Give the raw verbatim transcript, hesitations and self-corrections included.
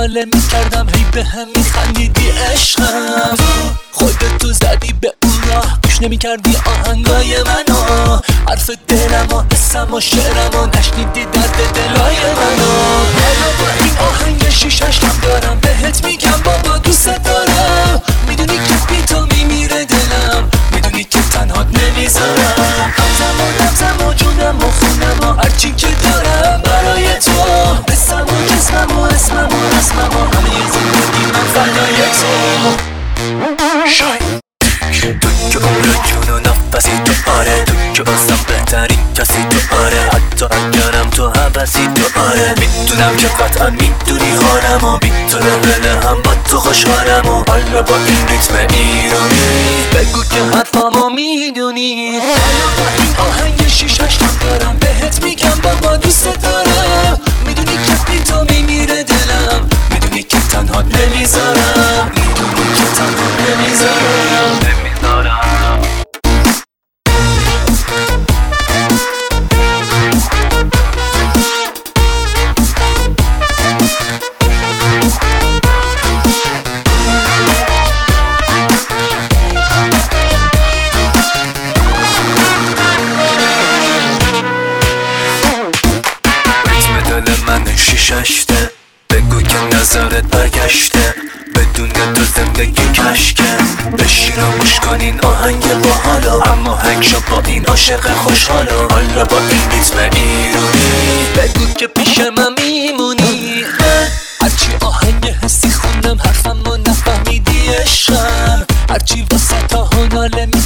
ناله میکردم هی به هم میخندیدی عشقم. خودت تو زدی به اون راه گوش نمیکردی آهنگای منو، حرف دلم و حسم و شعرم و نشنیدی درد دلای منو. حالا با این آهنگ شیشش هم دارم بهت میگم بابا دوست دارم. میدونی که بی تو میمیره دلم، میدونی که تنهات نمیذارم. همزم و نبزم و جونم و خونم و هرچی که دارم برای تو، حسم و جسمم و اسمم و رسمم و همه زندگی من فردای تو. شای تو که عمر جون و نفسی تو، آره تو که ازم بهترین کسی تو، آره حتی اگرم تو حبسی تو، آره میدونم که قطعا میدونی حالم و بی تو نبله هم با تو خوشحالم و حالا با این ریتم ایرانی بگو که حرفامو میدونی. حالا با این آهنگ شیش هشتم دارم بهت میگم بابا دوست دارم. میدونی که بی تو میمیره دلم، میدونی که تنهات نمیذارم، میدونی که تنهات نمیذارم نمیذارم. ششته بگو که نظرت برگشته، بدون تو زندگی کشکه. بشین و گوش کن این آهنگ باحالا، اما هنگ شو با این عاشق خوشحالا. حالا با این ریتم ایرانی بگو که پیش من میمونی. هرچی آهنگ حسی خوندم حرفم و نفهمیدی عشقم، هرچی واسه تا هناله